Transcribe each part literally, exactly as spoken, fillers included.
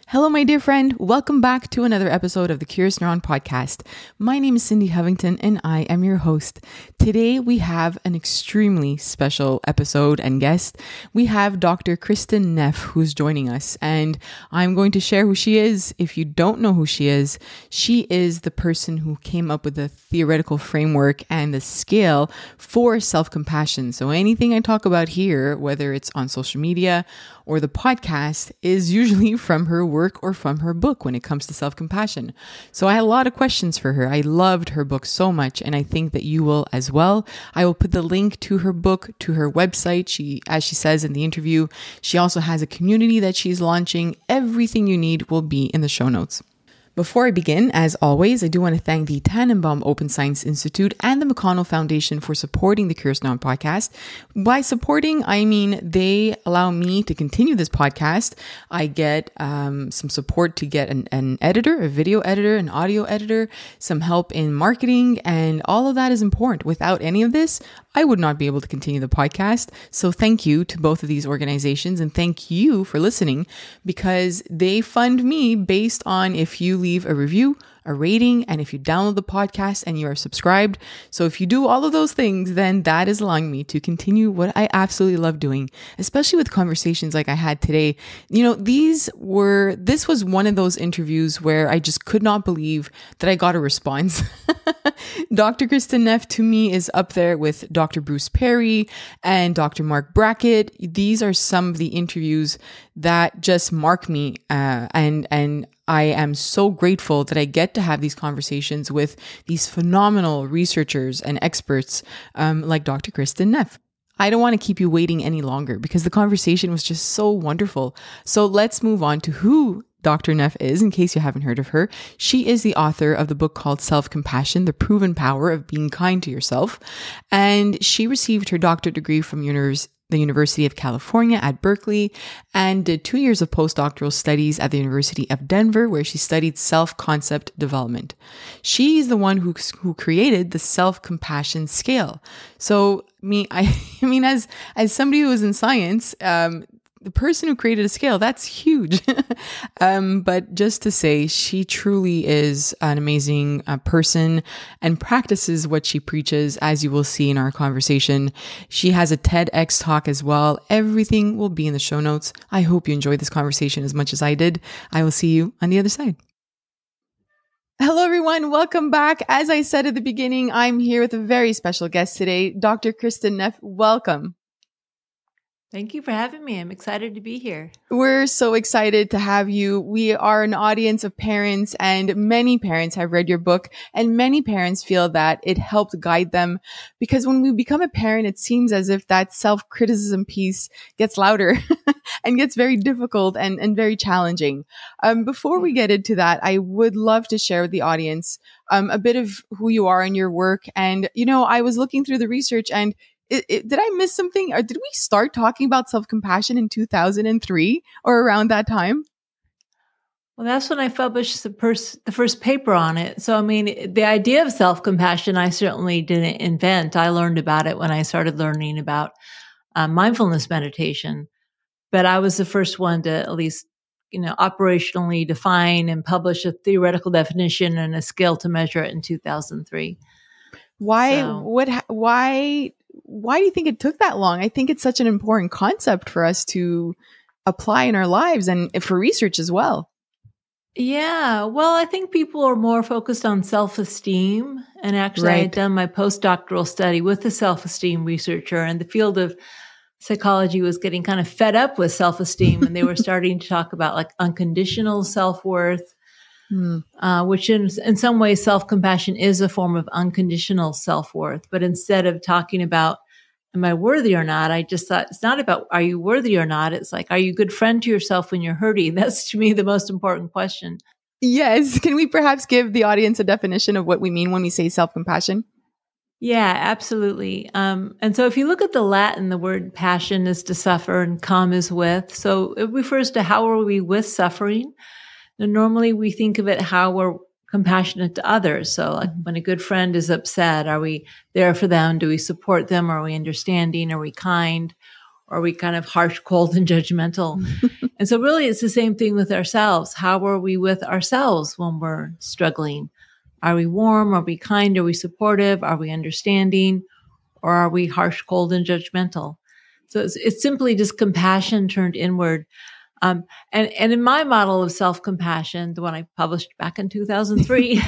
Hello, my dear friend. Welcome back to another episode of the Curious Neuron podcast. My name is Cindy Hovington and I am your host. Today we have an extremely special episode and guest. We have Doctor Kristin Neff who's joining us, and I'm going to share who she is. If you don't know who she is, she is the person who came up with the theoretical framework and the scale for self-compassion. So anything I talk about here, whether it's on social media or the podcast, is usually from her work or from her book when it comes to self-compassion. So I had a lot of questions for her. I loved her book so much, and I think that you will as well. I will put the link to her book, to her website. She, as she says in the interview, she also has a community that she's launching. Everything you need will be in the show notes. Before I begin, as always, I do want to thank the Tannenbaum Open Science Institute and the McConnell Foundation for supporting the Curious Neuron podcast. By supporting, I mean they allow me to continue this podcast. I get um, some support to get an, an editor, a video editor, an audio editor, some help in marketing, and all of that is important. Without any of this, I would not be able to continue the podcast. So thank you to both of these organizations, and thank you for listening, because they fund me based on if you leave a review, a rating, and if you download the podcast and you are subscribed. So if you do all of those things, then that is allowing me to continue what I absolutely love doing, especially with conversations like I had today. You know, these were, this was one of those interviews where I just could not believe that I got a response. Doctor Kristin Neff to me is up there with Doctor Bruce Perry and Doctor Mark Brackett. These are some of the interviews that just mark me, uh, and, and I am so grateful that I get to have these conversations with these phenomenal researchers and experts um, like Doctor Kristin Neff. I don't want to keep you waiting any longer because the conversation was just so wonderful. So let's move on to who Doctor Neff is, in case you haven't heard of her. She is the author of the book called Self-Compassion, The Proven Power of Being Kind to Yourself. And she received her doctorate degree from univers- the University of California at Berkeley and did two years of postdoctoral studies at the University of Denver, where she studied self-concept development. She's the one who, who created the self-compassion scale. So me, I, I mean, as, as somebody who was in science, um, the person who created a scale, that's huge. um, but just to say, she truly is an amazing uh, person and practices what she preaches, as you will see in our conversation. She has a TEDx talk as well. Everything will be in the show notes. I hope you enjoyed this conversation as much as I did. I will see you on the other side. Hello, everyone. Welcome back. As I said at the beginning, I'm here with a very special guest today, Doctor Kristin Neff. Welcome. Thank you for having me. I'm excited to be here. We're so excited to have you. We are an audience of parents, and many parents have read your book, and many parents feel that it helped guide them, because when we become a parent, it seems as if that self-criticism piece gets louder and gets very difficult and, and very challenging. Um, before we get into that, I would love to share with the audience um, a bit of who you are and your work. And, you know, I was looking through the research, and It, it, did I miss something? Or did we start talking about self-compassion in two thousand three or around that time? Well, that's when I published the first, the first paper on it. So, I mean, the idea of self-compassion, I certainly didn't invent. I learned about it when I started learning about uh, mindfulness meditation. But I was the first one to at least, you know, operationally define and publish a theoretical definition and a scale to measure it in two thousand three. Why, So, what, why, why do you think it took that long? I think it's such an important concept for us to apply in our lives and for research as well. Yeah, well, I think people are more focused on self-esteem. And actually, Right. I had done my postdoctoral study with a self-esteem researcher, and the field of psychology was getting kind of fed up with self-esteem, and they were starting to talk about like unconditional self-worth, hmm. uh, which in, in some ways, self-compassion is a form of unconditional self-worth. But instead of talking about, am I worthy or not? I just thought it's not about, are you worthy or not? It's like, are you a good friend to yourself when you're hurting? That's to me the most important question. Yes. Can we perhaps give the audience a definition of what we mean when we say self-compassion? Yeah, absolutely. Um, and so if you look at the Latin, the word passion is to suffer and come is with. So it refers to how are we with suffering. And normally we think of it how we're compassionate to others. So like when a good friend is upset, are we there for them? Do we support them? Are we understanding? Are we kind? Or are we kind of harsh, cold, and judgmental? And so really it's the same thing with ourselves. How are we with ourselves when we're struggling? Are we warm? Are we kind? Are we supportive? Are we understanding? Or are we harsh, cold, and judgmental? So it's, it's simply just compassion turned inward. Um, and, and in my model of self-compassion, the one I published back in two thousand three,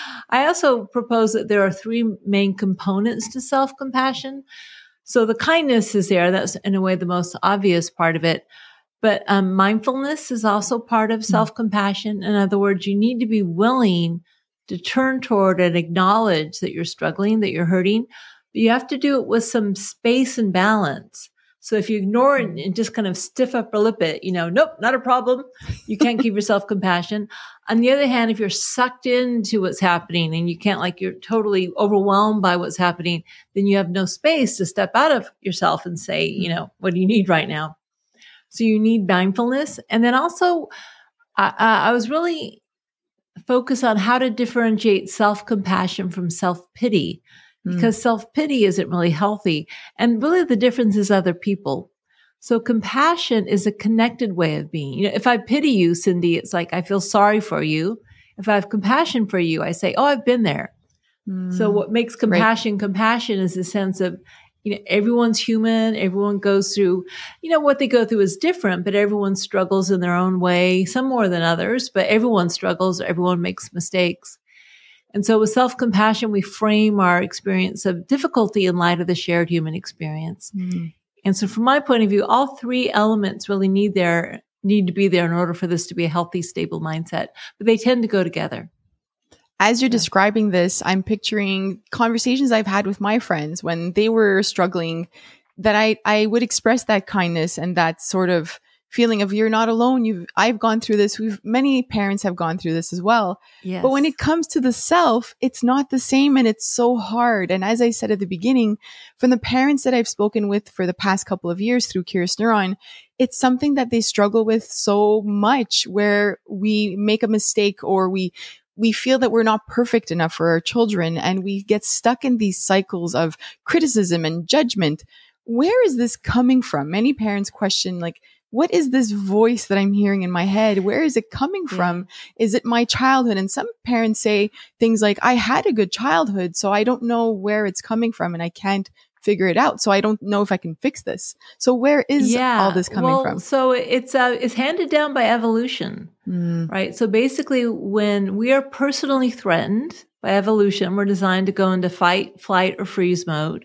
I also propose that there are three main components to self-compassion. So the kindness is there. That's in a way the most obvious part of it. But um, mindfulness is also part of self-compassion. In other words, you need to be willing to turn toward and acknowledge that you're struggling, that you're hurting. But you have to do it with some space and balance. So if you ignore it and just kind of stiff upper lip it, you know, nope, not a problem. You can't give yourself compassion. On the other hand, if you're sucked into what's happening and you can't, like, you're totally overwhelmed by what's happening, then you have no space to step out of yourself and say, you know, what do you need right now? So you need mindfulness. And then also, I, I was really focused on how to differentiate self-compassion from self-pity. Because mm. self-pity isn't really healthy. And really the difference is other people. So compassion is a connected way of being. You know, if I pity you, Cindy, it's like, I feel sorry for you. If I have compassion for you, I say, oh, I've been there. Mm. So what makes compassion right. compassion is the sense of, you know, everyone's human. Everyone goes through, you know, what they go through is different, but everyone struggles in their own way, some more than others, but everyone struggles. Everyone makes mistakes. And so with self-compassion, we frame our experience of difficulty in light of the shared human experience. Mm-hmm. And so from my point of view, all three elements really need there, need to be there in order for this to be a healthy, stable mindset. But they tend to go together. As you're yeah. describing this, I'm picturing conversations I've had with my friends when they were struggling, that I, I would express that kindness and that sort of feeling of, you're not alone. You've, I've gone through this. We've, many parents have gone through this as well. Yes. But when it comes to the self, it's not the same, and it's so hard. And as I said at the beginning, from the parents that I've spoken with for the past couple of years through Curious Neuron, it's something that they struggle with so much, where we make a mistake or we, we feel that we're not perfect enough for our children, and we get stuck in these cycles of criticism and judgment. Where is this coming from? Many parents question, like, what is this voice that I'm hearing in my head? Where is it coming from? Yeah. Is it my childhood? And some parents say things like, I had a good childhood, so I don't know where it's coming from and I can't figure it out. So I don't know if I can fix this. So where is yeah. all this coming well, from? So it's, uh, it's handed down by evolution, mm. right? So basically when we are personally threatened by evolution, we're designed to go into fight, flight, or freeze mode.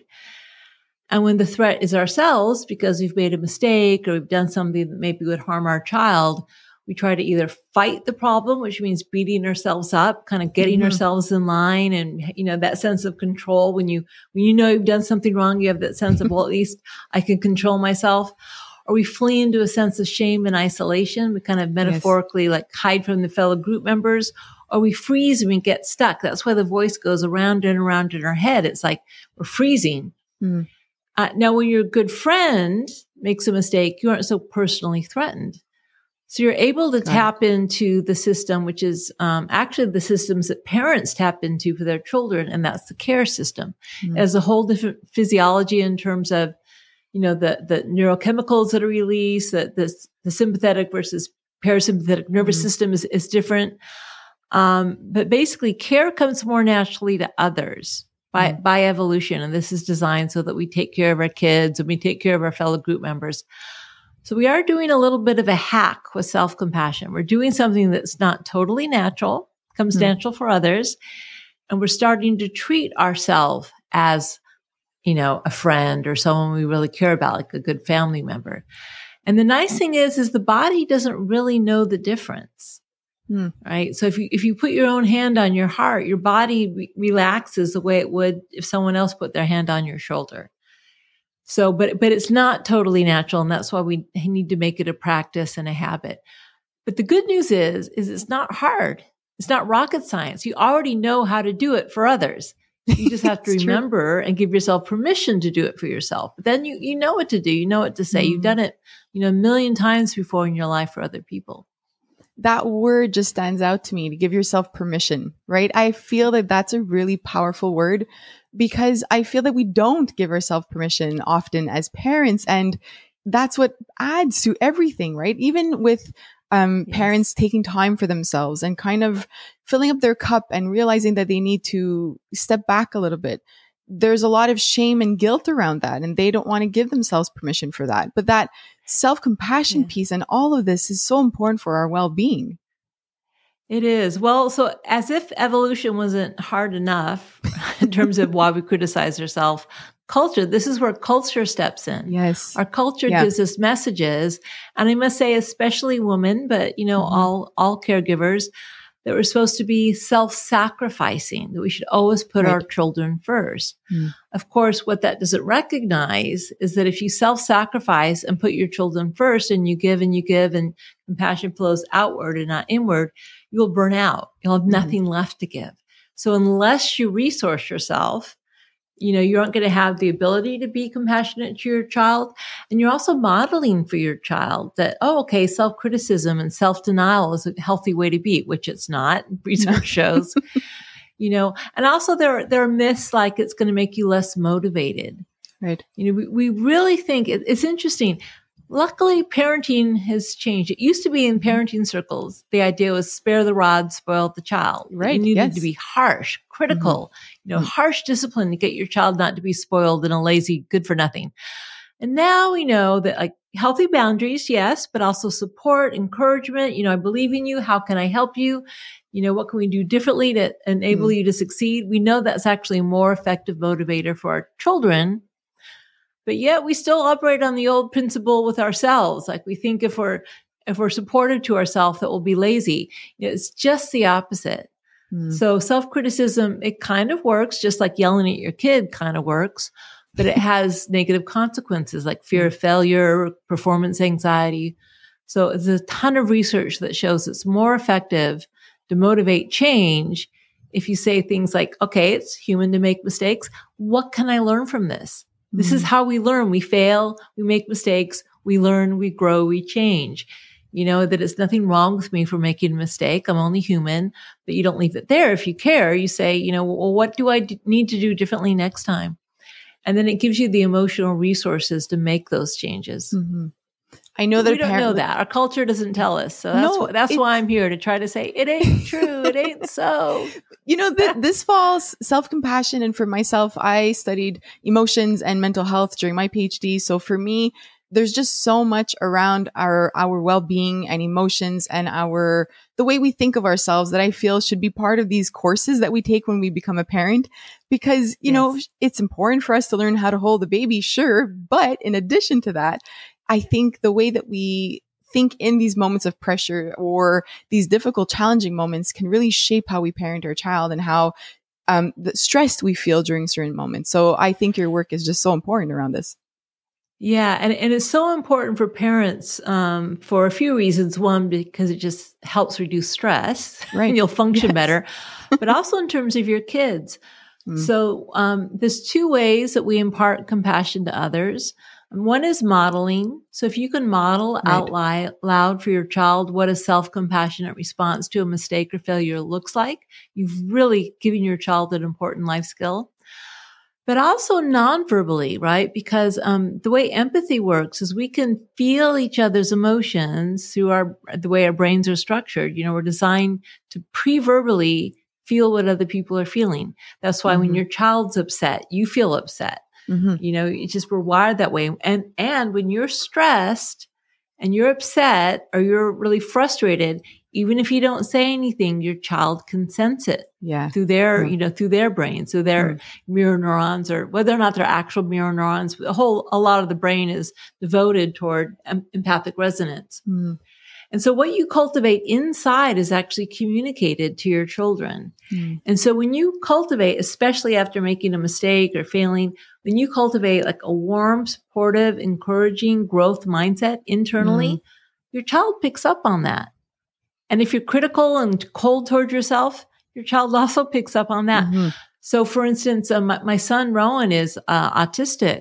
And when the threat is ourselves, because we've made a mistake or we've done something that maybe would harm our child, we try to either fight the problem, which means beating ourselves up, kind of getting mm-hmm. ourselves in line. And, you know, that sense of control when you, when you know you've done something wrong, you have that sense of, well, at least I can control myself. Or we flee into a sense of shame and isolation. We kind of metaphorically yes. like hide from the fellow group members, or we freeze and we get stuck. That's why the voice goes around and around in our head. It's like we're freezing. Mm. Uh, now, when your good friend makes a mistake, you aren't so personally threatened. So you're able to Got tap it. into the system, which is um, actually the systems that parents tap into for their children, and that's the care system. Mm-hmm. It has a whole different physiology in terms of, you know, the the neurochemicals that are released, that the, the sympathetic versus parasympathetic nervous mm-hmm. system is, is different. Um, but basically, care comes more naturally to others. By, mm. by evolution. And this is designed so that we take care of our kids and we take care of our fellow group members. So we are doing a little bit of a hack with self-compassion. We're doing something that's not totally natural, comes mm. natural for others. And we're starting to treat ourselves as, you know, a friend or someone we really care about, like a good family member. And the nice thing is, is the body doesn't really know the difference. Hmm. Right. So if you, if you put your own hand on your heart, your body re- relaxes the way it would if someone else put their hand on your shoulder. So, but, but it's not totally natural. And that's why we need to make it a practice and a habit. But the good news is, is it's not hard. It's not rocket science. You already know how to do it for others. You just have to remember true. and give yourself permission to do it for yourself. But then you, you know what to do. You know what to say. Mm. You've done it, you know, a million times before in your life for other people. That word just stands out to me, to give yourself permission, right? I feel that that's a really powerful word, because I feel that we don't give ourselves permission often as parents. And that's what adds to everything, right? Even with um, yes. parents taking time for themselves and kind of filling up their cup and realizing that they need to step back a little bit. There's a lot of shame and guilt around that, and they don't want to give themselves permission for that. But that self-compassion yeah. piece and all of this is so important for our well-being. It is. Well, so as if evolution wasn't hard enough in terms of why we criticize ourselves, culture, this is where culture steps in. Yes. Our culture yeah. gives us messages. And I must say, especially women, but you know, mm-hmm. all, all caregivers, that we're supposed to be self-sacrificing, that we should always put right. our children first. Mm. Of course, what that doesn't recognize is that if you self-sacrifice and put your children first and you give and you give and compassion flows outward and not inward, you'll burn out. You'll have mm. nothing left to give. So unless you resource yourself, you know, you aren't going to have the ability to be compassionate to your child. And you're also modeling for your child that, oh, okay, self-criticism and self-denial is a healthy way to be, which it's not. Research shows, you know, and also there, there are myths like it's going to make you less motivated. Right. You know, we, we really think it, it's interesting. Luckily, parenting has changed. It used to be in parenting circles, the idea was spare the rod, spoil the child. Right. You needed yes. to be harsh, critical, mm-hmm. you know, mm-hmm. harsh discipline to get your child not to be spoiled and a lazy, good for nothing. And now we know that like healthy boundaries, yes, but also support, encouragement. You know, I believe in you. How can I help you? You know, what can we do differently to enable mm-hmm. you to succeed? We know that's actually a more effective motivator for our children. But yet we still operate on the old principle with ourselves. Like we think if we're, if we're supportive to ourselves, that we'll be lazy. You know, it's just the opposite. Mm. So self-criticism, it kind of works, just like yelling at your kid kind of works, but it has negative consequences like fear of failure, performance anxiety. So there's a ton of research that shows it's more effective to motivate change if you say things like, okay, it's human to make mistakes. What can I learn from this? This is how we learn. We fail, we make mistakes, we learn, we grow, we change. You know, that it's nothing wrong with me for making a mistake. I'm only human, but you don't leave it there. If you care, you say, you know, well, what do I d- need to do differently next time? And then it gives you the emotional resources to make those changes. Mm-hmm. I know that we don't know that. Our culture doesn't tell us. So that's, no, wh- that's why I'm here to try to say it ain't true. It ain't so. You know, th- this falls self-compassion. And for myself, I studied emotions and mental health during my PhD. So for me, there's just so much around our, our well-being and emotions and our, the way we think of ourselves that I feel should be part of these courses that we take when we become a parent. Because, you yes. know, it's important for us to learn how to hold a baby, sure. But in addition to that, I think the way that we think in these moments of pressure or these difficult, challenging moments can really shape how we parent our child and how um, the stressed we feel during certain moments. So I think your work is just so important around this. Yeah. And, and it's so important for parents um, for a few reasons. One, because it just helps reduce stress right. and you'll function yes. better, but also in terms of your kids. Mm. So um, there's two ways that we impart compassion to others. One is modeling. So if you can model right. out li- loud for your child what a self-compassionate response to a mistake or failure looks like, you've really given your child an important life skill. But also non-verbally, right? Because um, the way empathy works is we can feel each other's emotions through our the way our brains are structured. You know, we're designed to pre-verbally feel what other people are feeling. That's why mm-hmm. when your child's upset, you feel upset. Mm-hmm. You know, it's just we're wired that way. And, and when you're stressed and you're upset or you're really frustrated, even if you don't say anything, your child can sense it yeah. through their, yeah. you know, through their brain, through their mm. mirror neurons, or whether or not they're actual mirror neurons. A whole, a lot of the brain is devoted toward um, empathic resonance. Mm. And so what you cultivate inside is actually communicated to your children. Mm. And so when you cultivate, especially after making a mistake or failing, when you cultivate like a warm, supportive, encouraging growth mindset internally, mm. your child picks up on that. And if you're critical and cold toward yourself, your child also picks up on that. Mm-hmm. So for instance, uh, my, my son Rowan is uh, autistic.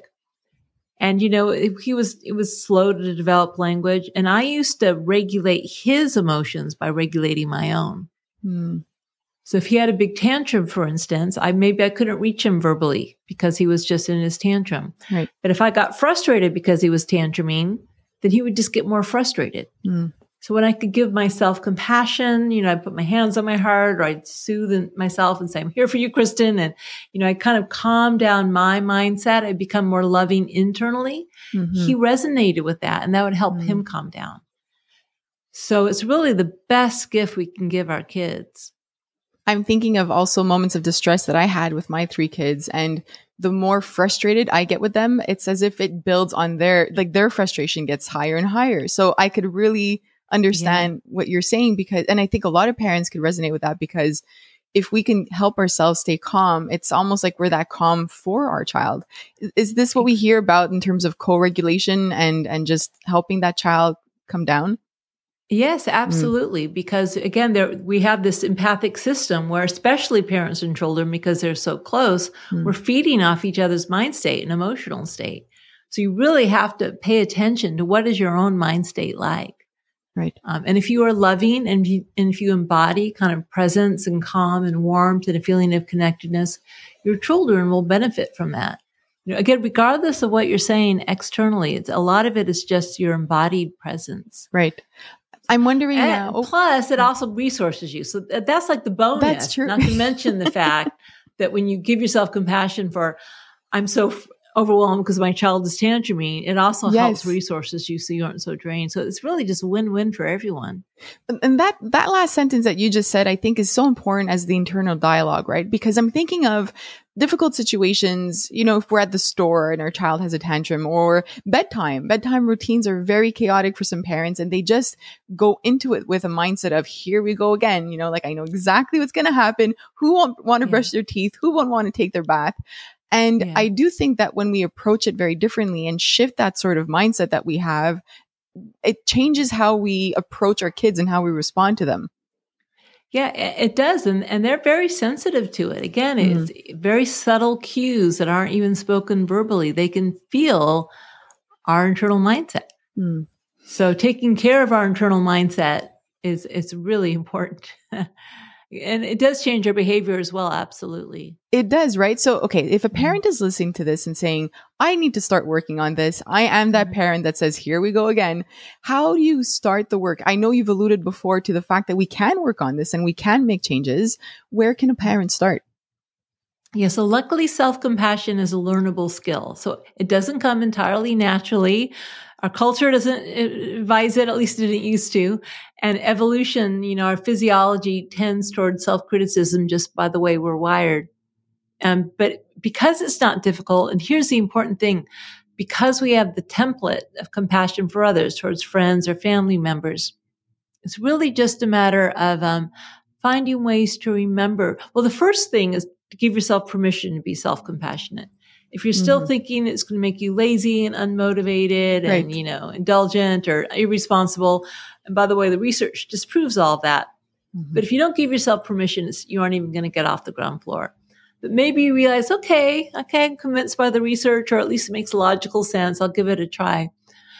And, you know, it, he was, it was slow to develop language. And I used to regulate his emotions by regulating my own. Mm. So if he had a big tantrum, for instance, I maybe I couldn't reach him verbally because he was just in his tantrum. Right. But if I got frustrated because he was tantruming, then he would just get more frustrated. Mm. So when I could give myself compassion, you know, I put my hands on my heart, or I'd soothe myself and say, I'm here for you, Kristen. And, you know, I kind of calm down my mindset. I become more loving internally. Mm-hmm. He resonated with that, and that would help mm. him calm down. So it's really the best gift we can give our kids. I'm thinking of also moments of distress that I had with my three kids, and the more frustrated I get with them, it's as if it builds on their, like their frustration gets higher and higher. So I could really understand yeah. what you're saying, because, and I think a lot of parents could resonate with that, because if we can help ourselves stay calm, it's almost like we're that calm for our child. Is this what we hear about in terms of co-regulation and, and just helping that child come down? Yes, absolutely. Mm. Because again, there we have this empathic system where, especially parents and children, because they're so close, mm. we're feeding off each other's mind state and emotional state. So you really have to pay attention to what is your own mind state like. Right. Um, and if you are loving and, you, and if you embody kind of presence and calm and warmth and a feeling of connectedness, your children will benefit from that. You know, again, regardless of what you're saying externally, it's a lot of it is just your embodied presence. Right. I'm wondering and now. Plus, it also resources you. So that's like the bonus. That's true. Not to mention the fact that when you give yourself compassion for, I'm so f- overwhelmed because my child is tantruming, it also yes. helps resources you so you aren't so drained. So it's really just win-win for everyone. And that, that last sentence that you just said, I think is so important as the internal dialogue, right? Because I'm thinking of difficult situations, you know, if we're at the store and our child has a tantrum, or bedtime. Bedtime routines are very chaotic for some parents, and they just go into it with a mindset of, here we go again. You know, like, I know exactly what's going to happen. Who won't want to yeah. brush their teeth? Who won't want to take their bath? And yeah. I do think that when we approach it very differently and shift that sort of mindset that we have, it changes how we approach our kids and how we respond to them. Yeah, it does. And, and they're very sensitive to it. Again, mm-hmm. it's very subtle cues that aren't even spoken verbally. They can feel our internal mindset. Mm. So taking care of our internal mindset is, is really important. And it does change our behavior as well. Absolutely. It does, right? So, okay, if a parent is listening to this and saying, I need to start working on this, I am that parent that says, here we go again. How do you start the work? I know you've alluded before to the fact that we can work on this and we can make changes. Where can a parent start? Yeah, so luckily self-compassion is a learnable skill. So it doesn't come entirely naturally. Our culture doesn't advise it, at least it didn't used to. And evolution, you know, our physiology tends toward self-criticism just by the way we're wired. Um, but because it's not difficult, and here's the important thing, because we have the template of compassion for others towards friends or family members, it's really just a matter of um, finding ways to remember. Well, the first thing is to give yourself permission to be self-compassionate. If you're still mm-hmm. thinking it's going to make you lazy and unmotivated and, right. you know, indulgent or irresponsible. And by the way, the research disproves all of that. Mm-hmm. But if you don't give yourself permission, it's, you aren't even going to get off the ground floor. But maybe you realize, okay, okay, I'm convinced by the research, or at least it makes logical sense. I'll give it a try.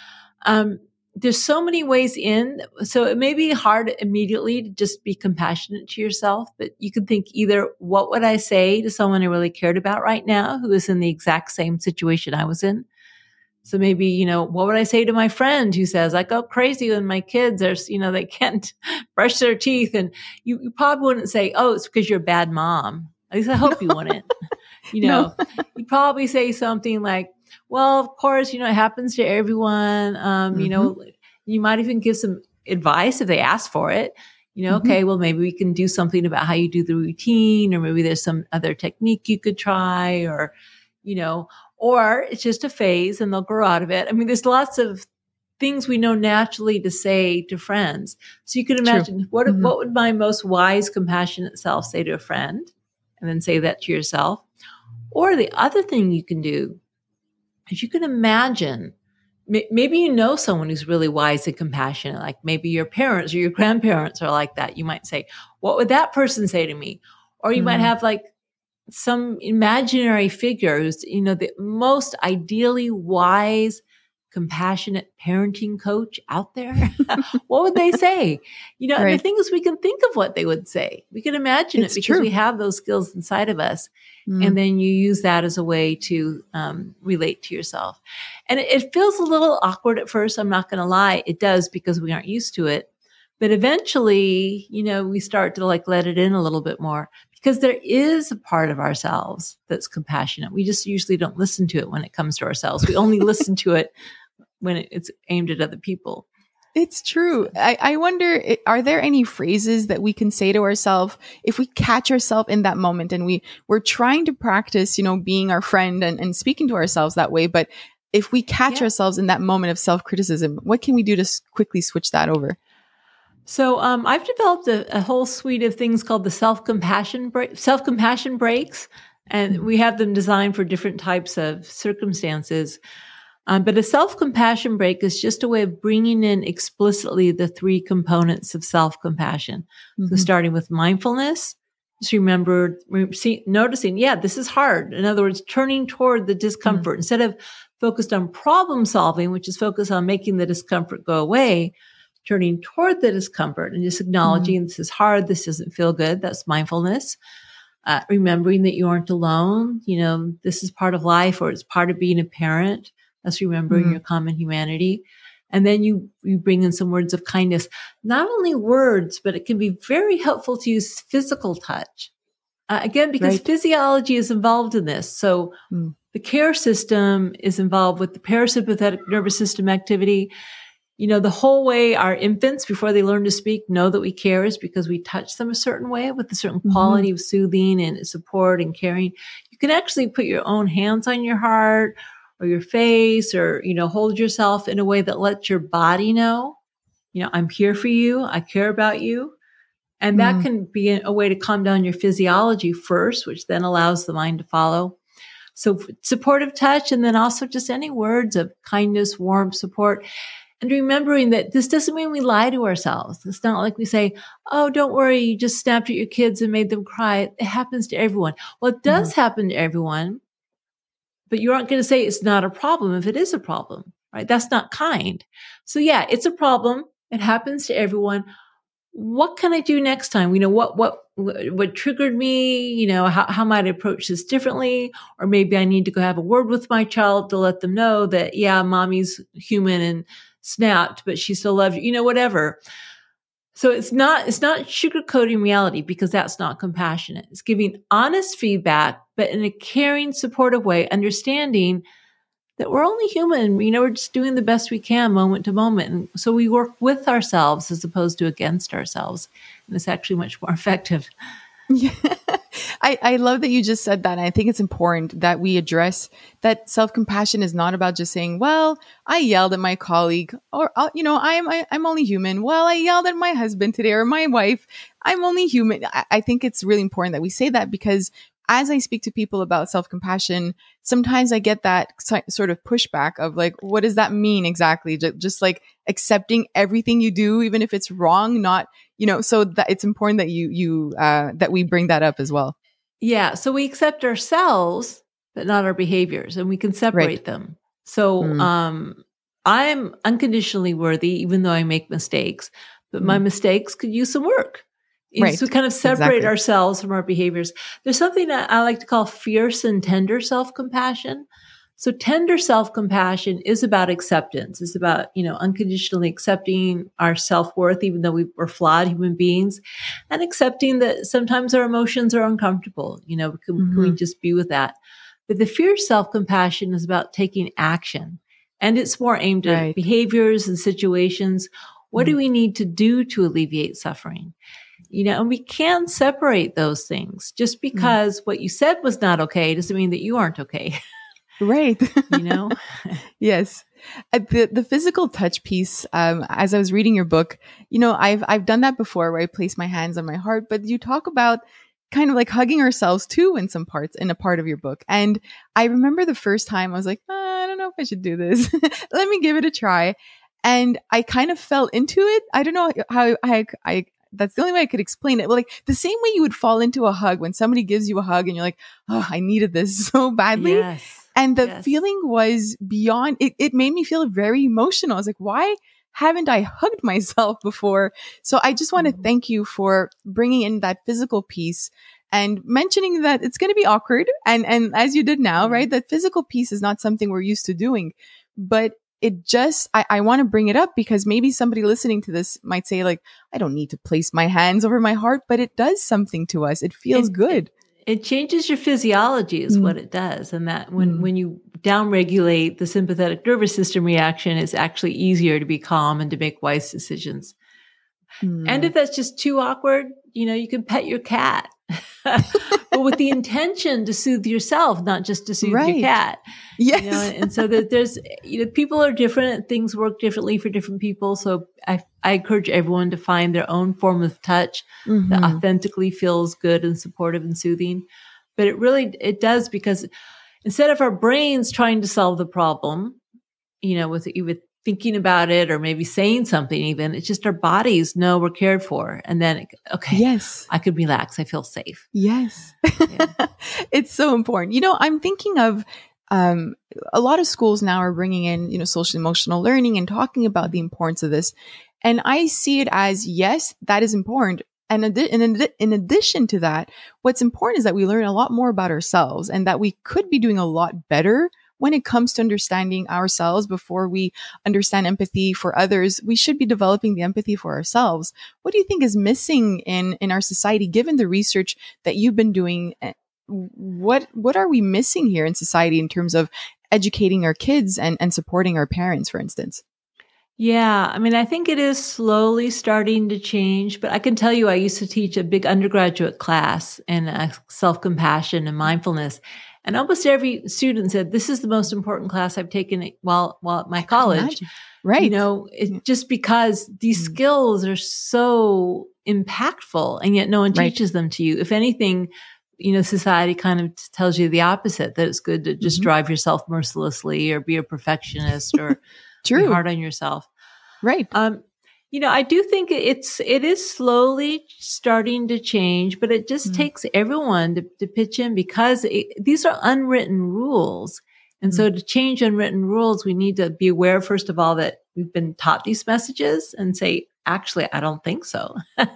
Um, there's so many ways in. So it may be hard immediately to just be compassionate to yourself, but you can think either, what would I say to someone I really cared about right now who is in the exact same situation I was in? So maybe, you know, what would I say to my friend who says, I go crazy when my kids are, you know, they can't brush their teeth. And you, you probably wouldn't say, oh, it's because you're a bad mom. At least I hope no. you wouldn't. You know, no. You'd probably say something like, well, of course, you know, it happens to everyone. Um, mm-hmm. You know, you might even give some advice if they ask for it. You know, mm-hmm. okay, well, maybe we can do something about how you do the routine, or maybe there's some other technique you could try, or, you know, or it's just a phase and they'll grow out of it. I mean, there's lots of things we know naturally to say to friends. So you can imagine True. what mm-hmm. what would my most wise, compassionate self say to a friend, and then say that to yourself. Or the other thing you can do is you can imagine, maybe you know someone who's really wise and compassionate, like maybe your parents or your grandparents are like that. You might say, what would that person say to me? Or you mm-hmm. might have like some imaginary figure who's, you know, the most ideally wise, compassionate parenting coach out there, what would they say? You know, Right. and the thing is, we can think of what they would say. We can imagine It's it because true. we have those skills inside of us. Mm. And then you use that as a way to um, relate to yourself. And it, it feels a little awkward at first. I'm not going to lie. It does because we aren't used to it. But eventually, you know, we start to like let it in a little bit more because there is a part of ourselves that's compassionate. We just usually don't listen to it when it comes to ourselves. We only listen to it when it, it's aimed at other people. It's true. I, I wonder, are there any phrases that we can say to ourselves if we catch ourselves in that moment and we, we're trying to practice, you know, being our friend and, and speaking to ourselves that way. But if we catch Yeah. ourselves in that moment of self-criticism, what can we do to s- quickly switch that over? So um, I've developed a, a whole suite of things called the self-compassion break, self-compassion breaks, and we have them designed for different types of circumstances. Um, but a self-compassion break is just a way of bringing in explicitly the three components of self-compassion. Mm-hmm. So starting with mindfulness, just remember re- see, noticing, yeah, this is hard. In other words, turning toward the discomfort mm-hmm. instead of focused on problem solving, which is focused on making the discomfort go away. Turning toward the discomfort and just acknowledging mm-hmm. this is hard, this doesn't feel good. That's mindfulness. Uh, remembering that you aren't alone. You know, this is part of life or it's part of being a parent. That's remembering mm-hmm. your common humanity. And then you, you bring in some words of kindness, not only words, but it can be very helpful to use physical touch. Uh, again, because right. physiology is involved in this. So mm. the care system is involved with the parasympathetic nervous system activity. You know, the whole way our infants, before they learn to speak, know that we care is because we touch them a certain way with a certain mm-hmm. quality of soothing and support and caring. You can actually put your own hands on your heart or your face or, you know, hold yourself in a way that lets your body know, you know, I'm here for you. I care about you. And that mm. can be a way to calm down your physiology first, which then allows the mind to follow. So supportive touch, and then also just any words of kindness, warmth, support. And remembering that this doesn't mean we lie to ourselves. It's not like we say, oh, don't worry, you just snapped at your kids and made them cry. It happens to everyone. Well, it does mm-hmm. happen to everyone, but you aren't going to say it's not a problem if it is a problem, right? That's not kind. So yeah, it's a problem. It happens to everyone. What can I do next time? You know, what, what, what triggered me? You know, how, how might I approach this differently? Or maybe I need to go have a word with my child to let them know that, yeah, mommy's human and snapped, but she still loves you, you know, whatever. So it's not, it's not sugarcoating reality because that's not compassionate. It's giving honest feedback, but in a caring, supportive way, understanding that we're only human. You know, we're just doing the best we can moment to moment. And so we work with ourselves as opposed to against ourselves. And it's actually much more effective. Yeah. I, I love that you just said that. And I think it's important that we address that self-compassion is not about just saying, well, I yelled at my colleague or, you know, I'm, I, I'm only human. Well, I yelled at my husband today or my wife. I'm only human. I, I think it's really important that we say that because as I speak to people about self-compassion, sometimes I get that sort of pushback of like, what does that mean exactly? Just, just like accepting everything you do, even if it's wrong, not, you know, so that it's important that you, you, uh, that we bring that up as well. Yeah. So we accept ourselves, but not our behaviors, and we can separate right. them. So, mm. um, I'm unconditionally worthy, even though I make mistakes, but mm. my mistakes could use some work. Right. So we kind of separate exactly. ourselves from our behaviors. There's something that I like to call fierce and tender self-compassion. So tender self-compassion is about acceptance. It's about, you know, unconditionally accepting our self-worth, even though we, we're flawed human beings, and accepting that sometimes our emotions are uncomfortable. You know, can, mm-hmm. can we just be with that? But the fierce self-compassion is about taking action, and it's more aimed at right. behaviors and situations. What mm-hmm. do we need to do to alleviate suffering? You know, and we can separate those things. Just because mm. what you said was not okay doesn't mean that you aren't okay. Right. You know? Yes. Uh, the the physical touch piece, um, as I was reading your book, you know, I've I've done that before where I place my hands on my heart, but you talk about kind of like hugging ourselves too in some parts, in a part of your book. And I remember the first time I was like, oh, I don't know if I should do this. Let me give it a try. And I kind of fell into it. I don't know how I, I, that's the only way I could explain it. Well, like the same way you would fall into a hug when somebody gives you a hug and you're like, oh, I needed this so badly. Yes. And the Yes. feeling was beyond, it, it made me feel very emotional. I was like, why haven't I hugged myself before? So I just want to Mhm. thank you for bringing in that physical piece and mentioning that it's going to be awkward. And, and as you did now, Yeah. right? That physical piece is not something we're used to doing, but it just, I, I want to bring it up because maybe somebody listening to this might say like, I don't need to place my hands over my heart, but it does something to us. It feels It, good. it, it changes your physiology is Mm. what it does. And that when, Mm. when you downregulate the sympathetic nervous system reaction, it's actually easier to be calm and to make wise decisions. And if that's just too awkward, you know, you can pet your cat, but with the intention to soothe yourself, not just to soothe Right. your cat. Yes. You know, and so that there's, you know, people are different. Things work differently for different people. So I, I encourage everyone to find their own form of touch Mm-hmm. that authentically feels good and supportive and soothing. But it really, it does, because instead of our brains trying to solve the problem, you know, with, with thinking about it or maybe saying something even, it's just our bodies know we're cared for. And then, it, okay, Yes. I could relax. I feel safe. Yes. Yeah. It's so important. You know, I'm thinking of um, a lot of schools now are bringing in, you know, social emotional learning and talking about the importance of this. And I see it as, yes, that is important. And adi- in, adi- in addition to that, what's important is that we learn a lot more about ourselves and that we could be doing a lot better when it comes to understanding ourselves. Before we understand empathy for others, we should be developing the empathy for ourselves. What do you think is missing in, in our society, given the research that you've been doing? What, what are we missing here in society in terms of educating our kids and, and supporting our parents, for instance? Yeah. I mean, I think it is slowly starting to change, but I can tell you, I used to teach a big undergraduate class in uh, self-compassion and mindfulness. And almost every student said, this is the most important class I've taken while, while at my I could college. imagine. Right. You know, it, just because these Mm. skills are so impactful and yet no one Right. teaches them to you. If anything, you know, society kind of tells you the opposite, that it's good to just Mhm. drive yourself mercilessly or be a perfectionist or be True. hard on yourself. Right. Um, you know, I do think it's, it is slowly starting to change, but it just Mm. takes everyone to, to pitch in, because it, these are unwritten rules. And so to change unwritten rules, we need to be aware, first of all, that we've been taught these messages and say, actually, I don't think so.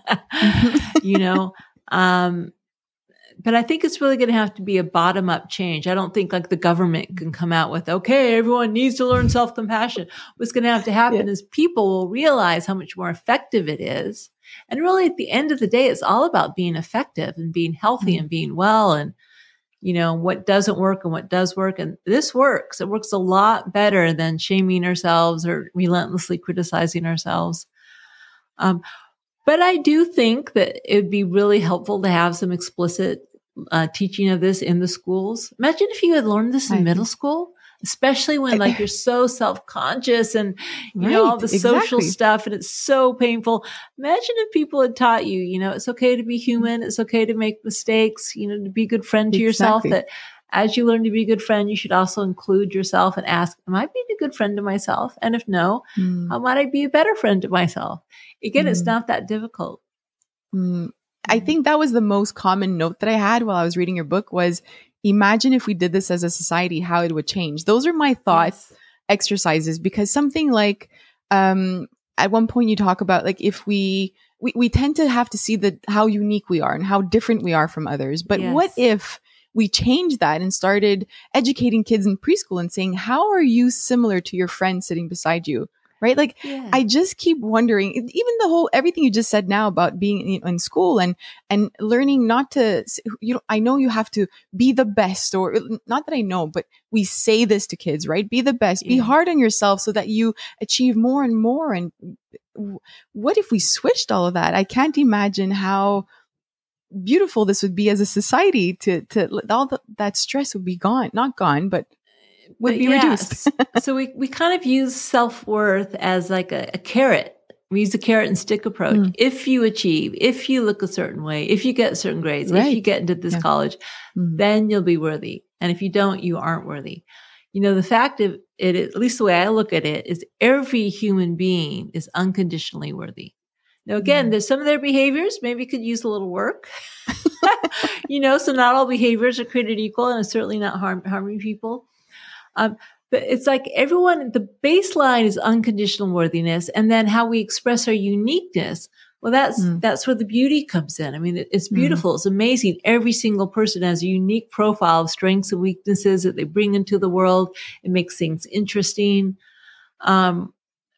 You know, um, but I think it's really going to have to be a bottom up change. I don't think like the government can come out with, okay, everyone needs to learn self-compassion. What's going to have to happen Yeah. is people will realize how much more effective it is. And really at the end of the day, it's all about being effective and being healthy Mm. and being well, and, you know, what doesn't work and what does work. And this works. It works a lot better than shaming ourselves or relentlessly criticizing ourselves. Um, but I do think that it would be really helpful to have some explicit uh, teaching of this in the schools. Imagine if you had learned this in I middle think- school, especially when like you're so self-conscious and, you know, all Right, the social exactly. stuff, and it's so painful. Imagine if people had taught you, you know, it's okay to be human. It's okay to make mistakes, you know, to be a good friend to yourself, Exactly. that as you learn to be a good friend, you should also include yourself and ask, am I being a good friend to myself? And if no, Mm. how might I be a better friend to myself? Again, it's Mm. not that difficult. Mm. I think that was the most common note that I had while I was reading your book was, imagine if we did this as a society, how it would change. Those are my thought Yes. exercises, because something like, um, at one point you talk about like, if we, we, we tend to have to see the, how unique we are and how different we are from others. But Yes. what if we changed that and started educating kids in preschool and saying, how are you similar to your friend sitting beside you? Right? Like, Yeah. I just keep wondering, even the whole, everything you just said now about being in, in school and, and learning not to, you know, I know you have to be the best, or not that I know, but we say this to kids, right? Be the best, be Yeah. hard on yourself so that you achieve more and more. And what if we switched all of that? I can't imagine how beautiful this would be as a society to, to all the, that stress would be gone, not gone, but would But be yes. reduced. So we, we kind of use self-worth as like a, a carrot. We use the carrot and stick approach. Mm. If you achieve, if you look a certain way, if you get certain grades, if you Right. get into this Yeah. college, Mm. then you'll be worthy. And if you don't, you aren't worthy. You know, the fact of it, at least the way I look at it, is every human being is unconditionally worthy. Now, again, Mm. there's some of their behaviors maybe could use a little work. You know, so not all behaviors are created equal, and it's certainly not harm, harming people. Um, but it's like everyone, the baseline is unconditional worthiness, and then how we express our uniqueness. Well, that's, mm. that's where the beauty comes in. I mean, it, it's beautiful. Mm. It's amazing. Every single person has a unique profile of strengths and weaknesses that they bring into the world. It makes things interesting. Um,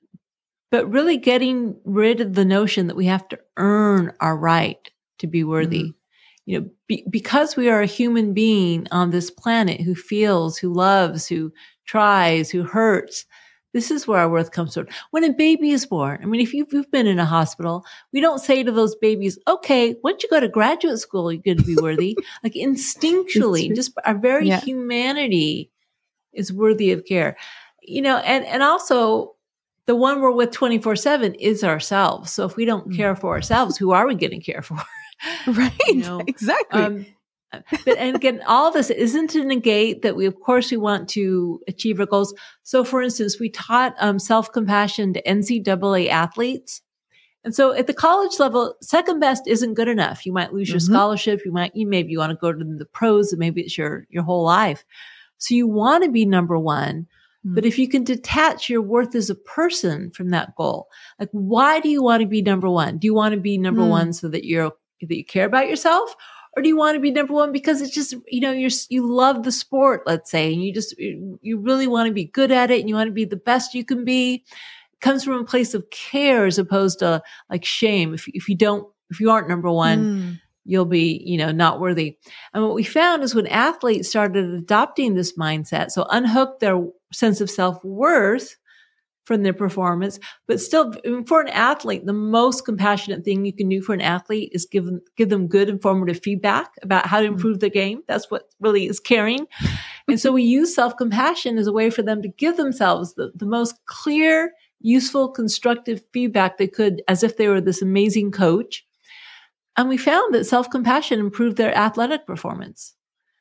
but really getting rid of the notion that we have to earn our right to be worthy. Mm. You know, be, because we are a human being on this planet who feels, who loves, who tries, who hurts. This is where our worth comes from. When a baby is born, I mean, if you've, you've been in a hospital, we don't say to those babies, okay, once you go to graduate school, you're going to be worthy. Like instinctually, just our very yeah. humanity is worthy of care. You know, and, and also the one we're with twenty-four seven is ourselves. So if we don't mm. care for ourselves, who are we going to care for? Right. You know? Exactly. Um, but, and again, all this isn't to negate that we, of course, we want to achieve our goals. So for instance, we taught um, self-compassion to N C double A athletes. And so at the college level, second best isn't good enough. You might lose your mm-hmm. scholarship. You might, you maybe you want to go to the pros, and maybe it's your, your whole life. So you want to be number one. Mm-hmm. But if you can detach your worth as a person from that goal, like why do you want to be number one? Do you want to be number mm-hmm. one so that you're, that you care about yourself? Or do you want to be number one because it's just, you know, you're, you love the sport, let's say, and you just, you really want to be good at it and you want to be the best you can be. It comes from a place of care as opposed to like shame. If, if you don't, if you aren't number one, mm. you'll be, you know, not worthy. And what we found is when athletes started adopting this mindset, so unhook their sense of self-worth from their performance, but still for an athlete, the most compassionate thing you can do for an athlete is give them, give them good informative feedback about how to improve their game. That's what really is caring. And so we use self-compassion as a way for them to give themselves the, the most clear, useful, constructive feedback they could, as if they were this amazing coach. And we found that self-compassion improved their athletic performance.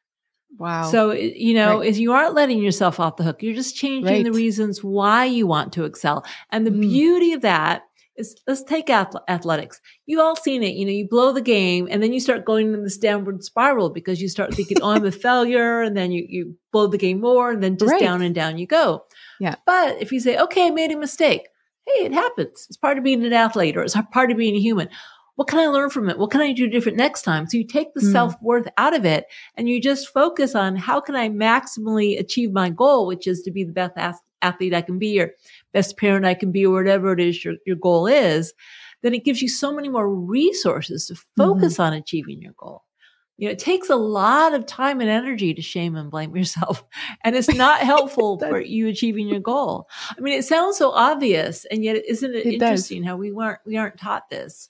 Wow. So, you know, right. if you aren't letting yourself off the hook, you're just changing right. the reasons why you want to excel. And the mm. beauty of that is, let's take ath- athletics. You've all seen it. You know, you blow the game and then you start going in this downward spiral because you start thinking, oh, I'm a failure. And then you, you blow the game more and then just right. down and down you go. Yeah. But if you say, okay, I made a mistake. Hey, it happens. It's part of being an athlete, or it's part of being a human. What can I learn from it? What can I do different next time? So you take the mm. self-worth out of it and you just focus on how can I maximally achieve my goal, which is to be the best athlete I can be, or best parent I can be, or whatever it is your, your goal is. Then it gives you so many more resources to focus mm-hmm. on achieving your goal. You know, it takes a lot of time and energy to shame and blame yourself. And it's not helpful for you achieving your goal. I mean, it sounds so obvious, and yet isn't it, it interesting does. how we weren't, we aren't taught this?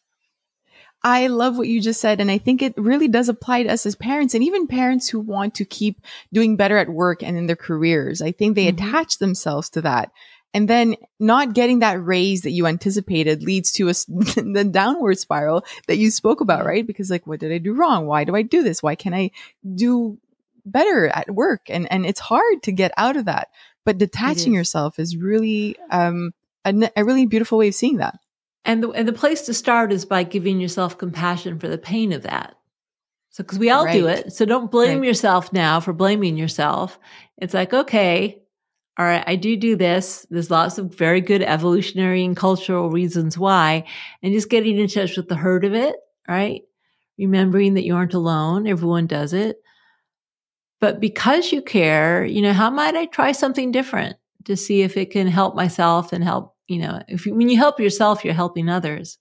I love what you just said. And I think it really does apply to us as parents, and even parents who want to keep doing better at work and in their careers. I think they mm-hmm. attach themselves to that. And then not getting that raise that you anticipated leads to a, the downward spiral that you spoke about, right? Because like, what did I do wrong? Why do I do this? Why can't I do better at work? And, and it's hard to get out of that, but detaching yourself is really, um, a, a really beautiful way of seeing that. And the, and the place to start is by giving yourself compassion for the pain of that. So, cause we all right. do it. So don't blame right. yourself now for blaming yourself. It's like, okay, all right, I do do this. There's lots of very good evolutionary and cultural reasons why, and just getting in touch with the hurt of it, right? Remembering that you aren't alone. Everyone does it. But because you care, you know, how might I try something different to see if it can help myself and help, you know, if you, when you help yourself, you're helping others.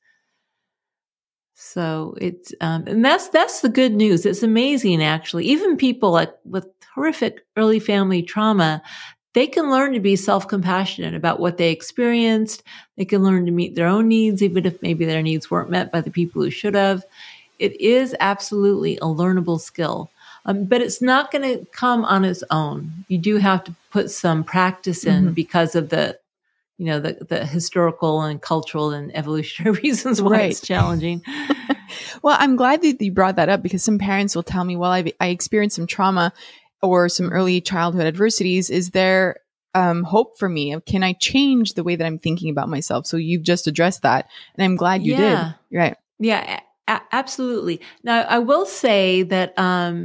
So it's, um, and that's, that's the good news. It's amazing, actually. Even people like with horrific early family trauma, they can learn to be self-compassionate about what they experienced. They can learn to meet their own needs, even if maybe their needs weren't met by the people who should have. It is absolutely a learnable skill. Um, but it's not going to come on its own. You do have to put some practice in mm-hmm. because of the, you know, the, the historical and cultural and evolutionary reasons why right. it's challenging. Well, I'm glad that you brought that up, because some parents will tell me, well, I've, I experienced some trauma or some early childhood adversities. Is there um, hope for me? Can I change the way that I'm thinking about myself? So you've just addressed that, and I'm glad you yeah. did. Right. Yeah, a- absolutely. Now, I will say that um,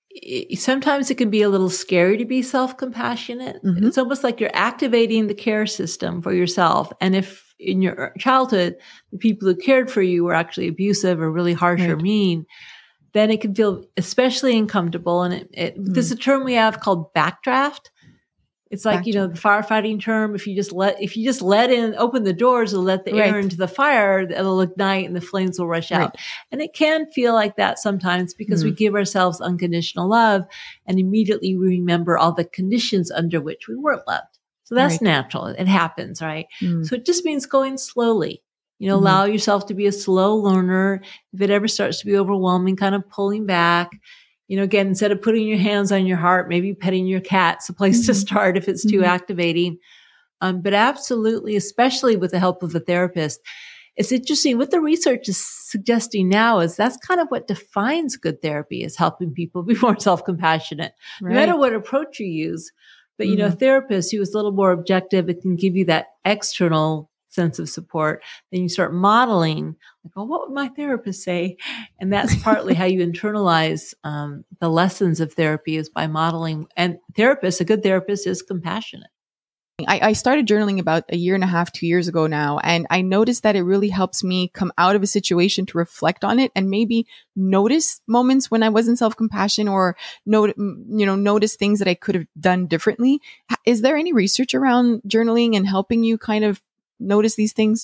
it, sometimes it can be a little scary to be self-compassionate. Mm-hmm. It's almost like you're activating the care system for yourself. And if in your childhood, the people who cared for you were actually abusive or really harsh Right. or mean, then it can feel especially uncomfortable. And it, it Mm. there's a term we have called backdraft. It's like, you know, Backdraft. the firefighting term. If you just let, if you just let in, open the doors and let the Right. air into the fire, it'll ignite and the flames will rush Right. out. And it can feel like that sometimes because we Mm. give ourselves unconditional love and immediately we remember all the conditions under which we weren't loved. So that's Right. natural. It happens, right? Mm. So it just means going slowly. You know, Mhm. allow yourself to be a slow learner. If it ever starts to be overwhelming, kind of pulling back. You know, again, instead of putting your hands on your heart, maybe petting your cat's a place to Mhm. start if it's too Mhm. activating. Um, but absolutely, especially with the help of a therapist, it's interesting. What the research is suggesting now is that's kind of what defines good therapy, is helping people be more self-compassionate, Right. no matter what approach you use. But, you know, a Mm. therapist who is a little more objective, it can give you that external sense of support. Then you start modeling, like, oh, what would my therapist say? And that's partly how you internalize um, the lessons of therapy, is by modeling. And therapists, a good therapist is compassionate. I, I started journaling about a year and a half, two years ago now, and I noticed that it really helps me come out of a situation to reflect on it and maybe notice moments when I wasn't self-compassion, or note, you know, notice things that I could have done differently. H- Is there any research around journaling and helping you kind of notice these things?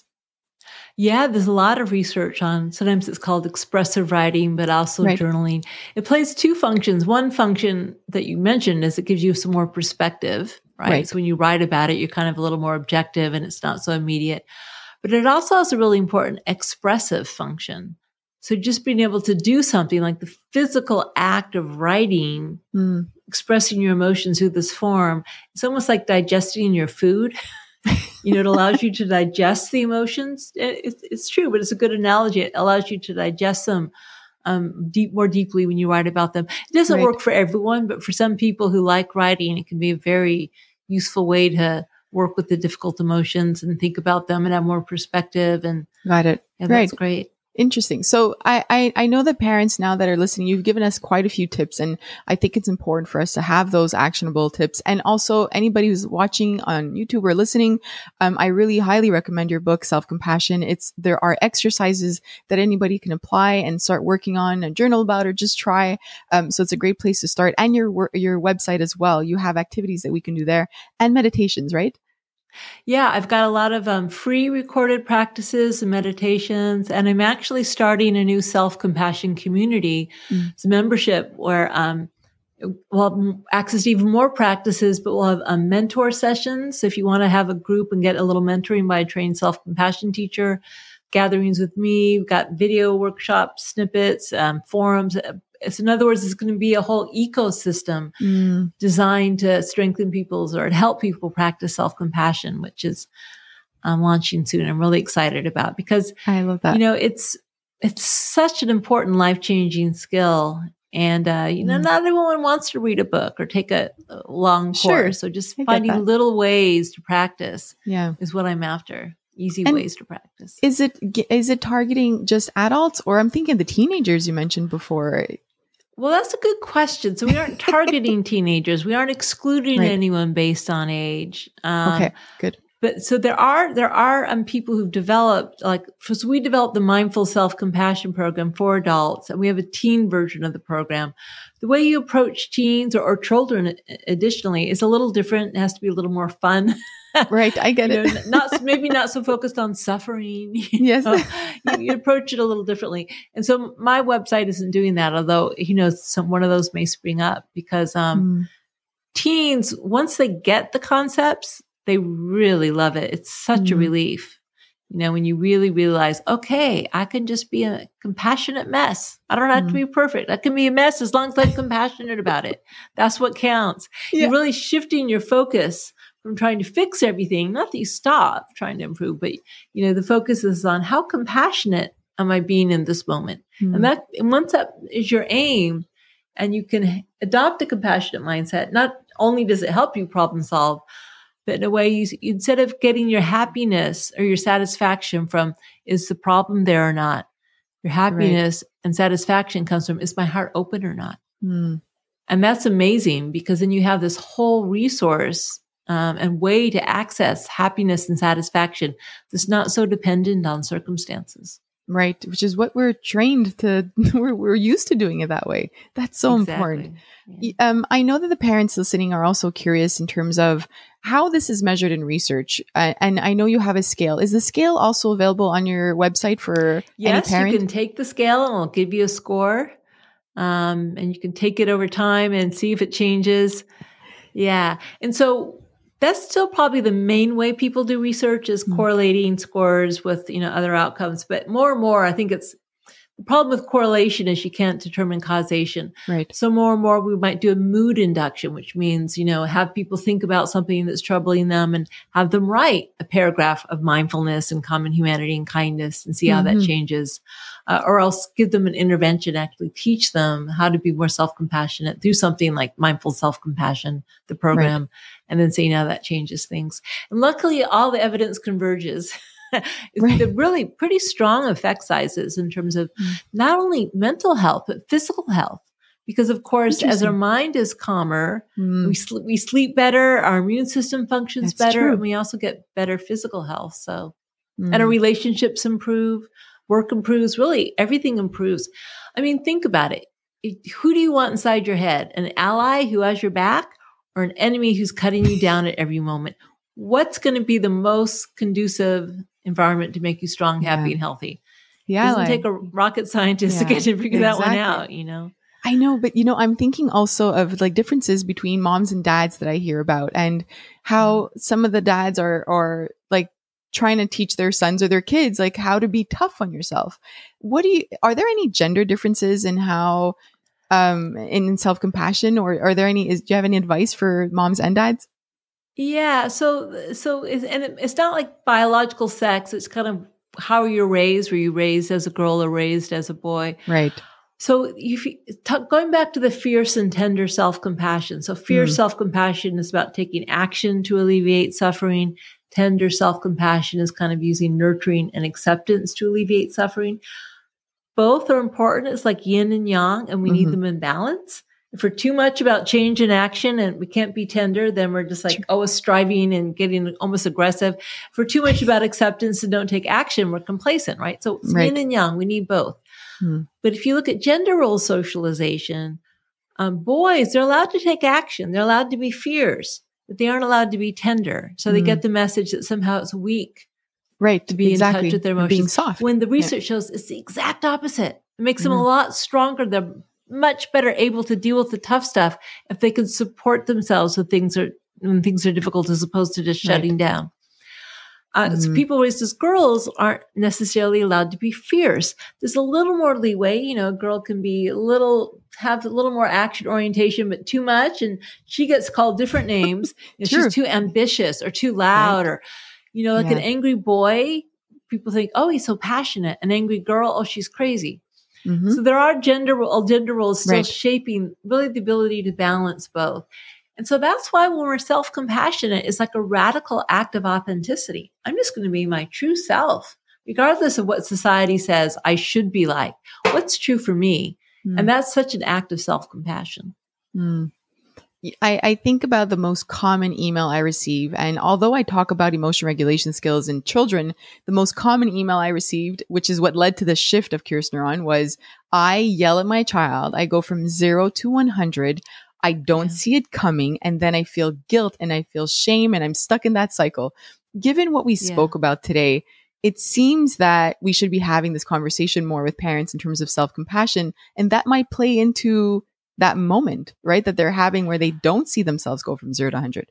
Yeah, there's a lot of research on, sometimes it's called expressive writing, but also Right. journaling. It plays two functions. One function that you mentioned is it gives you some more perspective, right? Right. So when you write about it, you're kind of a little more objective and it's not so immediate. But it also has a really important expressive function. So just being able to do something like the physical act of writing, Mm. expressing your emotions through this form, it's almost like digesting your food. You know, it allows you to digest the emotions. It, it's, it's true, but it's a good analogy. It allows you to digest them um, deep, more deeply when you write about them. It doesn't Right. work for everyone, but for some people who like writing, it can be a very useful way to work with the difficult emotions and think about them and have more perspective. And Got it. yeah, Right. that's great. Interesting. So I, I, I know that parents now that are listening, you've given us quite a few tips, and I think it's important for us to have those actionable tips. And also anybody who's watching on YouTube or listening, um, I really highly recommend your book, Self-Compassion. It's, there are exercises that anybody can apply and start working on and journal about or just try. Um, so it's a great place to start. And your, wor- your website as well. You have activities that we can do there and meditations, right? Yeah, I've got a lot of um, free recorded practices and meditations, and I'm actually starting a new self-compassion community. Mm. It's a membership where um, we'll have access to even more practices, but we'll have um, mentor sessions. So if you want to have a group and get a little mentoring by a trained self-compassion teacher, gatherings with me, we've got video workshops, snippets, um, forums. So in other words, it's going to be a whole ecosystem Mm. designed to strengthen people's or to help people practice self-compassion, which is um, launching soon. I'm really excited about, because, I love that. you know, it's, it's such an important life-changing skill. And, uh, you know, Mm. not everyone wants to read a book or take a, a long Sure. course. So just I get finding that. little ways to practice Yeah. is what I'm after. Easy And ways to practice. Is it, is it targeting just adults, or I'm thinking the teenagers you mentioned before? Well, that's a good question. So we aren't targeting teenagers. We aren't excluding Right. anyone based on age. Um, Okay, good. But so there are, there are um, people who've developed, like, so we developed the Mindful Self-Compassion program for adults, and we have a teen version of the program. The way you approach teens or, or children additionally is a little different. It has to be a little more fun. Right, I get You it. know, not, maybe not so focused on suffering. You Yes. know, you, you approach it a little differently. And so my website isn't doing that, although, you know, some, one of those may spring up, because um, Mm. teens, once they get the concepts, they really love it. It's such a Mm. relief. You know, when you really realize, okay, I can just be a compassionate mess. I don't have Mm. to be perfect. I can be a mess as long as I'm compassionate about it. That's what counts. Yeah. You're really shifting your focus from trying to fix everything. Not that you stop trying to improve, but, you know, the focus is on how compassionate am I being in this moment? Mm. And that, and once that is your aim, and you can adopt a compassionate mindset, not only does it help you problem solve, but in a way, you, instead of getting your happiness or your satisfaction from, is the problem there or not? Your happiness and satisfaction comes from, is my heart open or not? Mm. And that's amazing because then you have this whole resource um, and way to access happiness and satisfaction that's not so dependent on circumstances. Right. Which is what we're trained to, we're, we're used to doing it that way. That's so Exactly. important. Yeah. Um, I know that the parents listening are also curious in terms of how this is measured in research. Uh, and I know you have a scale. Is the scale also available on your website for yes, any parent? You can take the scale and it'll give you a score. Um, and you can take it over time and see if it changes. Yeah. And so that's still probably the main way people do research is correlating scores with, you know, other outcomes. But more and more, I think it's the problem with correlation is you can't determine causation. Right. So more and more we might do a mood induction, which means, you know, have people think about something that's troubling them and have them write a paragraph of mindfulness and common humanity and kindness and see how Mm-hmm. that changes. Uh, or else give them an intervention, actually teach them how to be more self-compassionate through something like mindful self-compassion, the program, right. And then seeing how that changes things. And luckily, all the evidence converges. Right. The really pretty strong effect sizes in terms of mm. not only mental health, but physical health. Because of course, as our mind is calmer, mm. we, sl- we sleep better, our immune system functions That's better, true. and we also get better physical health. So, mm. and our relationships improve, work improves, really everything improves. I mean, think about it. Who do you want inside your head? An ally who has your back or an enemy who's cutting you down at every moment? What's going to be the most conducive environment to make you strong, happy, yeah. and healthy? Yeah, it doesn't like, take a rocket scientist yeah, to get to figure exactly. that one out, you know? I know, but you know, I'm thinking also of like differences between moms and dads that I hear about and how some of the dads are, are like trying to teach their sons or their kids, like how to be tough on yourself. What do you, are there any gender differences in how, um, in self-compassion or are there any, is, do you have any advice for moms and dads? Yeah. So, so, it's, and it, it's not like biological sex. It's kind of how you're raised. Were you raised as a girl or raised as a boy? Right. So if you, t- going back to the fierce and tender self-compassion. So fierce mm. self-compassion is about taking action to alleviate suffering. Tender self-compassion is kind of using nurturing and acceptance to alleviate suffering. Both are important. It's like yin and yang, and we mm-hmm. need them in balance. If we're too much about change and action and we can't be tender, then we're just like always striving and getting almost aggressive. If we're too much about acceptance and don't take action, we're complacent, right? So it's right. yin and yang. We need both. Hmm. But if you look at gender role socialization, um, boys, they're allowed to take action. They're allowed to be fierce, but they aren't allowed to be tender. So they mm. get the message that somehow it's weak. Right. To be exactly. in touch with their emotions. Being soft. When the research yeah. shows it's the exact opposite. It makes mm-hmm. them a lot stronger. They're much better able to deal with the tough stuff if they can support themselves when things are, when things are difficult as opposed to just shutting right. down. Uh, mm. So people raised as girls aren't necessarily allowed to be fierce. There's a little more leeway. You know, a girl can be a little, have a little more action orientation, but too much. And she gets called different names. You know, she's too ambitious or too loud right. or, you know, like yeah. an angry boy. People think, oh, he's so passionate. An angry girl, oh, she's crazy. Mm-hmm. So there are gender, gender roles still right. shaping really the ability to balance both. And so that's why when we're self-compassionate, it's like a radical act of authenticity. I'm just going to be my true self, regardless of what society says I should be like. What's true for me? Mm. And that's such an act of self-compassion. Mm. I, I think about the most common email I receive. And although I talk about emotion regulation skills in children, the most common email I received, which is what led to the shift of Curious Neuron, was I yell at my child. I go from zero to one hundred. I don't yeah. see it coming. And then I feel guilt and I feel shame and I'm stuck in that cycle. Given what we yeah. spoke about today, it seems that we should be having this conversation more with parents in terms of self-compassion. And that might play into that moment, right? That they're having where they don't see themselves go from zero to one hundred.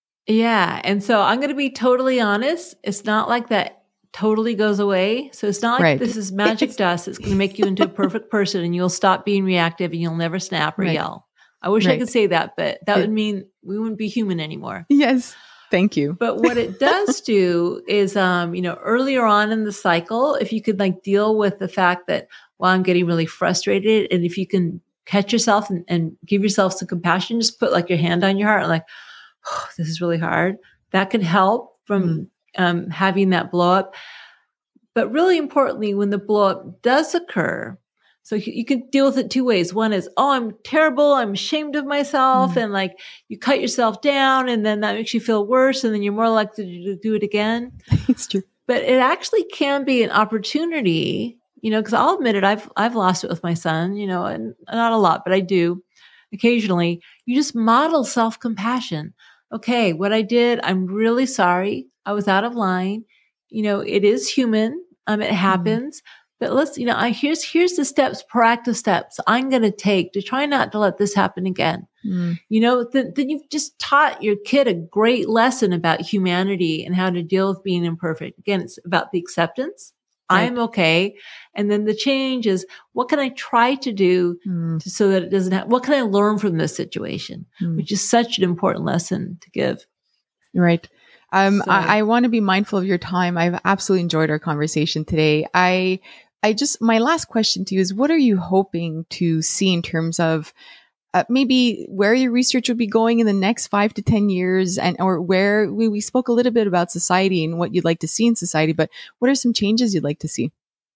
Yeah. And so I'm going to be totally honest. It's not like that totally goes away. So it's not like right. this is magic dust. It's going to make you into a perfect person and you'll stop being reactive and you'll never snap or right. yell. I wish right. I could say that, but that would mean we wouldn't be human anymore. Yes. Thank you. But what it does do is, um, you know, earlier on in the cycle, if you could like deal with the fact that, well, I'm getting really frustrated. And if you can catch yourself and, and give yourself some compassion, just put like your hand on your heart and like, oh, this is really hard. That can help from mm. um, having that blow up. But really importantly, when the blow up does occur, So you, you can deal with it two ways. One is, oh, I'm terrible. I'm ashamed of myself. Mm. And like you cut yourself down and then that makes you feel worse. And then you're more likely to do it again. It's true. But it actually can be an opportunity, you know, because I'll admit it, I've, I've lost it with my son, you know, and not a lot, but I do occasionally. You just model self-compassion. Okay, what I did, I'm really sorry. I was out of line. You know, it is human. Um, it happens. Mm. But let's, you know, I, here's, here's the steps, proactive steps I'm going to take to try not to let this happen again. Mm. You know, then, then you've just taught your kid a great lesson about humanity and how to deal with being imperfect. Again, it's about the acceptance. Right. I'm okay. And then the change is, what can I try to do mm. to, so that it doesn't happen? What can I learn from this situation? Mm. Which is such an important lesson to give. Right. Um, so, I, I want to be mindful of your time. I've absolutely enjoyed our conversation today. I, I just, my last question to you is, what are you hoping to see in terms of uh, maybe where your research would be going in the next five to ten years, and or where we, we spoke a little bit about society and what you'd like to see in society, but what are some changes you'd like to see?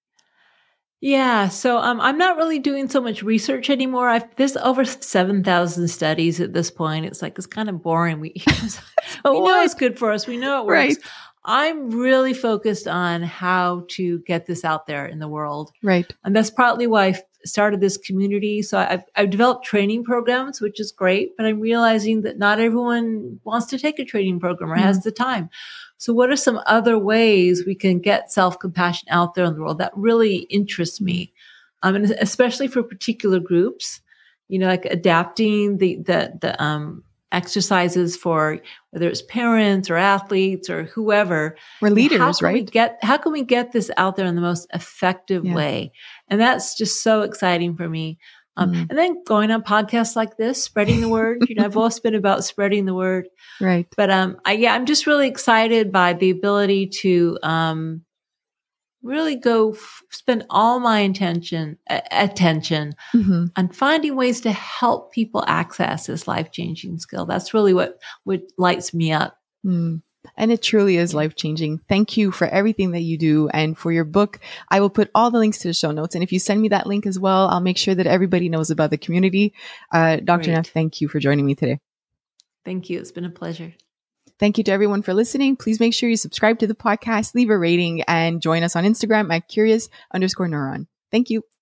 Yeah. So um, I'm not really doing so much research anymore. I've, there's over seven thousand studies at this point. It's like, it's kind of boring. We, we know it's good for us. We know it works. Right. I'm really focused on how to get this out there in the world. Right. And that's partly why I started this community. So I've, I've developed training programs, which is great, but I'm realizing that not everyone wants to take a training program or mm. has the time. So what are some other ways we can get self-compassion out there in the world? That really interests me. Um, and especially for particular groups, you know, like adapting the, the, the, um, exercises for whether it's parents or athletes or whoever. We're leaders, how can right? We get, how can we get this out there in the most effective yeah. way? And that's just so exciting for me. Um, mm. And then going on podcasts like this, spreading the word. You know, I've always been about spreading the word. Right. But um, I, yeah, I'm just really excited by the ability to um, really go f- spend all my intention, a- attention mm-hmm. on finding ways to help people access this life-changing skill. That's really what, what lights me up. Mm. And it truly is life-changing. Thank you for everything that you do and for your book. I will put all the links to the show notes. And if you send me that link as well, I'll make sure that everybody knows about the community. Uh, Doctor Neff, thank you for joining me today. Thank you. It's been a pleasure. Thank you to everyone for listening. Please make sure you subscribe to the podcast, leave a rating, and join us on Instagram at curious underscore neuron. Thank you.